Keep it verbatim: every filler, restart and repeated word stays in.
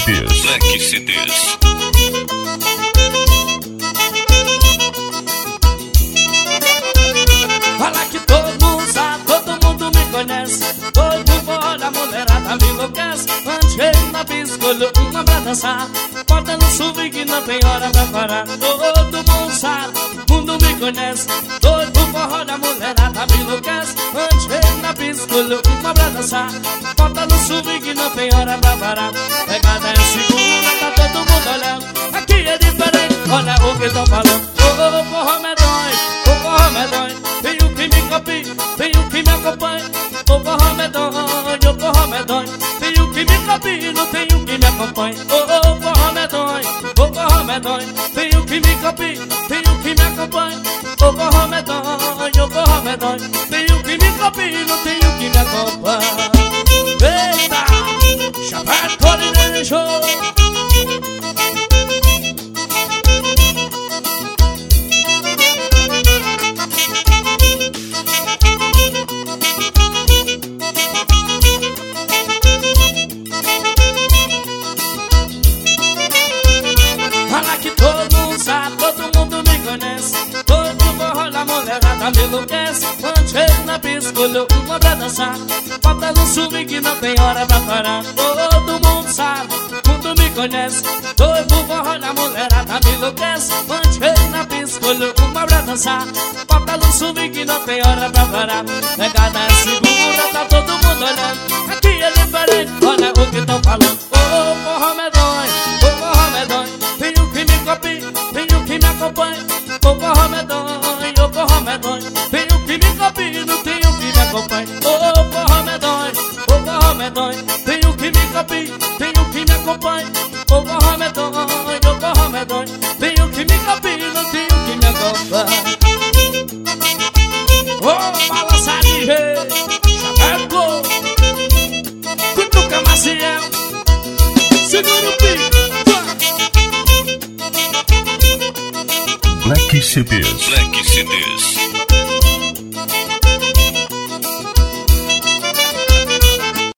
Ds. Black C Ds. Fala que todo mundo sabe, todo mundo me conhece. Todo fora, a mulherada me enlouquece. Andei na pista, olhou uma pra dançar. Bota no swing que não tem hora pra parar. Todo mundo sabe, mundo me conhece. Todo forró da mulherada me enlouquece. Andei na pista, olhou uma pra dançar. Bota no swing que não tem hora pra parar. Pegada é segura, tá todo mundo olhando. Aqui é diferente, olha o que tão falando. Ô, forró medonho, ô, forró medonho. Tem um que me copia, tem um que me acompanha. Ô, forró medonho, ô, forró medonho. Tem um que me copia, não tem um que me acompanha. Ô, forró medonho, ô, forró medonho. Tem um que me copia, tem um que me acompanha. Ô, forró medonho, ô, forró medonho. Tem um que me copia, não tem um que me acompanha. Eita, Chapéu Corineiro Show. Fala que todo mundo sabe, todo mundo me conhece. Todo forró da mulherada me enlouquece. Quando chego na pista, olhou uma pra dançar. Bota no swing que não tem hora pra parar. Todo mundo sabe, mundo me conhece. Todo forró da mulherada me enlouquece. Quando chego na pista, olhou uma pra dançar. Bota no swing que não tem hora pra parar. Pegada é segura, tá todo mundo olhando. Aqui é diferente, olha o que tão falando. Ô, forró medonho, ô, forró medonho. Tem um que me copia, tem um que me acompanha. Ô, forró medonho, ô, forró medonho. Tem um que me copia, não tem um que me acompanha. Ô, forró medonho, ô, forró medonho. Tem um que me copia, tem um que me acompanha. Ô, forró medonho, ô, forró medonho. Tem um que me copia, não tem um que me acompanha. Ô, balançar de jeito, Chapéu, Cutuca Maciel. Segura o pico. Black C Ds. Black C Ds.